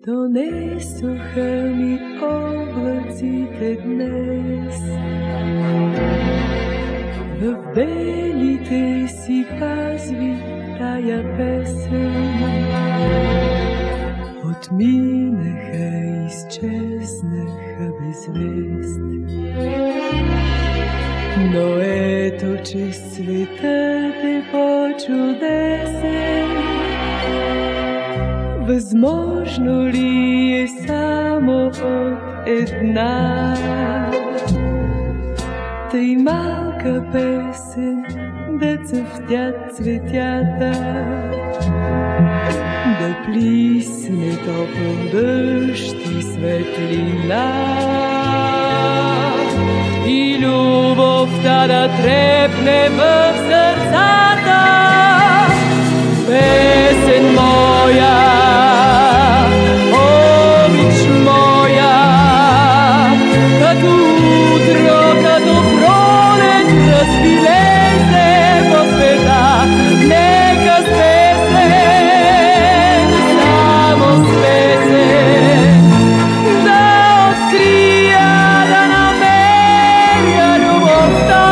Донесоха ми облаците днес, в белите си пазви тая песен. Отминаха, изчезнаха без вест. Но ето, че светът е по-чудесен. Възможно ли е само от една тъй малка песен да цъфтят цветята, да плисне топъл дъжд и светлина и любовта да трепне в сърцата? Песен моя, обич моя, като утро, като пролет, разпилей се по света. Нека с песен, само с песен, да открия, да намеря любовта.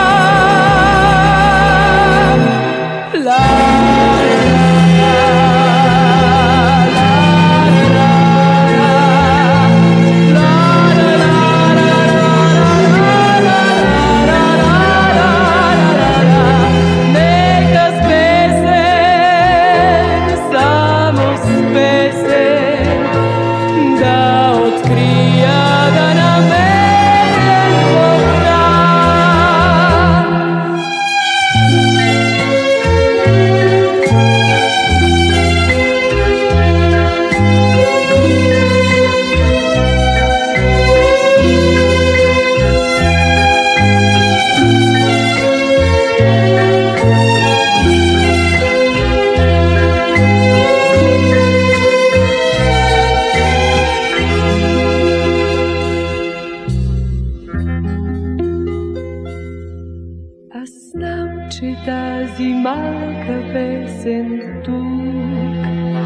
Аз знам, че тази малка песен тук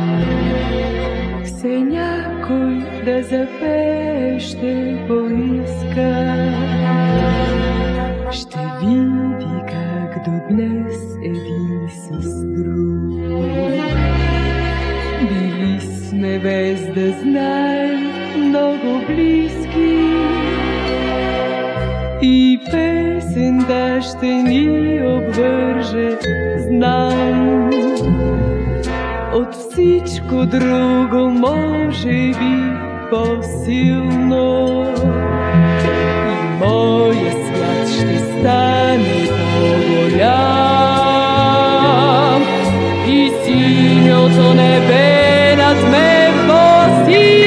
все някой да запее ще поиска. Ще види как до днес един с друг били сме без да знаем много близки. И песента ще ни обвърже, знам, от всичко друго може би по-силно. И моя свят ще стане по-голям и синьото небе над мен по-силно.